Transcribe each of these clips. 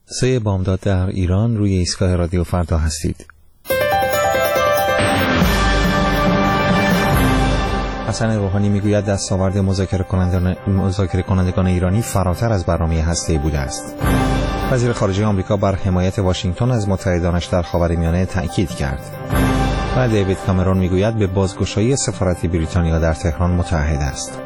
3 بامداد در ایران، روی ایستگاه رادیو فردا هستید. حسن روحانی میگوید دستاورد مذاکره کنندگان ایرانی فراتر از برنامه هسته‌ای بوده است. وزیر خارجه آمریکا بر حمایت واشنگتن از متحدانش در خاورمیانه تأکید کرد. و دیوید کامرون میگوید به بازگشایی سفارت بریتانیا در تهران متعهد است.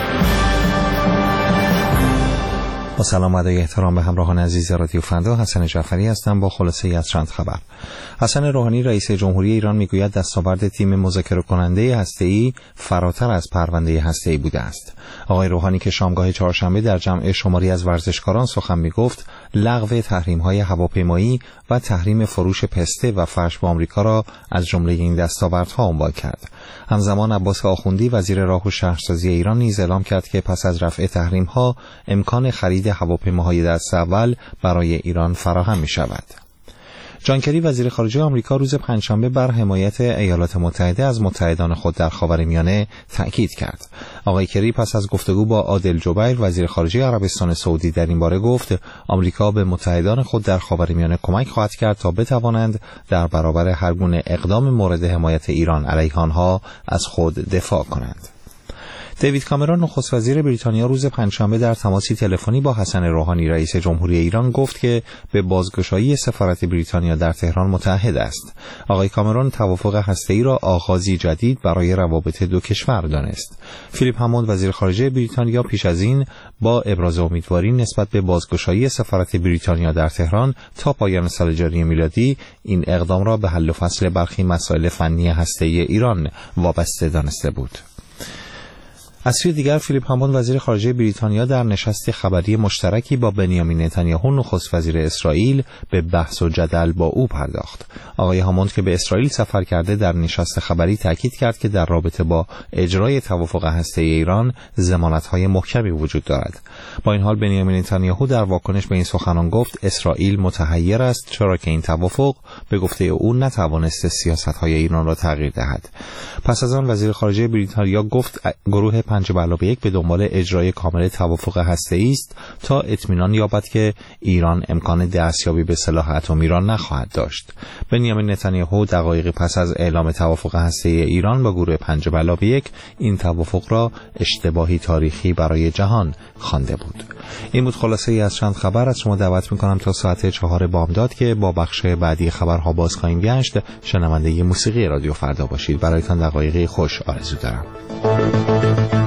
با سلام و ادای احترام به همراهان عزیز رادیو فردا، حسن جعفری هستم با خلاصه از چند خبر. حسن روحانی رئیس جمهوری ایران میگوید دستاورد تیم مذاکره کننده هسته‌ای فراتر از پرونده هسته‌ای بوده است. آقای روحانی که شامگاه چهارشنبه در جمع شماری از ورزشکاران سخن میگفت، لغو تحریم‌های هواپیمایی و تحریم فروش پسته و فرش به آمریکا را از جمله این دستاوردها عنوان کرد. همزمان عباس آخوندی وزیر راه و شهرسازی ایران نیز اعلام کرد که پس از رفع تحریم‌ها امکان خرید هواپیماهای دست اول برای ایران فراهم می‌شود. جان کری وزیر خارجه آمریکا روز پنجشنبه بر حمایت ایالات متحده از متحدان خود در خاورمیانه تأکید کرد. آقای کری پس از گفتگو با عادل جبیر وزیر خارجه عربستان سعودی در این باره گفت آمریکا به متحدان خود در خاورمیانه کمک خواهد کرد تا بتوانند در برابر هر گونه اقدام مورد حمایت ایران علیه آنها از خود دفاع کنند. دیوید کامرون نخست وزیر بریتانیا روز پنجشنبه در تماسی تلفنی با حسن روحانی رئیس جمهوری ایران گفت که به بازگشایی سفارت بریتانیا در تهران متعهد است. آقای کامرون توافق هسته‌ای را آغازی جدید برای روابط دو کشور دانست. فیلیپ هموند وزیر خارجه بریتانیا پیش از این با ابراز امیدواری نسبت به بازگشایی سفارت بریتانیا در تهران تا پایان سال جاری میلادی این اقدام را به حل و فصل برخی مسائل فنی هسته‌ای ایران وابسته دانسته بود. از سوی دیگر فیلیپ هموند وزیر خارجه بریتانیا در نشست خبری مشترکی با بنیامین نتانیاهو نخست وزیر اسرائیل به بحث و جدل با او پرداخت. آقای هموند که به اسرائیل سفر کرده در نشست خبری تاکید کرد که در رابطه با اجرای توافق هسته‌ای ایران ضمانت‌های محکمی وجود دارد. با این حال بنیامین نتانیاهو در واکنش به این سخنان گفت اسرائیل متحیر است چرا که این توافق به گفته او نتوانسته سیاست‌های ایران را تغییر دهد. پس از آن وزیر خارجه بریتانیا گفت گروه 5+1 به دنبال اجرای کامل توافق هسته‌ای است تا اطمینان یابد که ایران امکان دستیابی به سلاح اتمی را نخواهد داشت. بنیامین نتانیاهو دقایقی پس از اعلام توافق هسته‌ای ایران با گروه 5+1 این توافق را اشتباهی تاریخی برای جهان خوانده بود. این بود خلاصه ای از چند خبر. از شما دعوت می‌کنم تا ساعت 4 بامداد که با بخش بعدی خبرها باز خواهیم گشت شنونده موسیقی رادیو فردا باشید. برایتان دقایقی خوش آرزو دارم.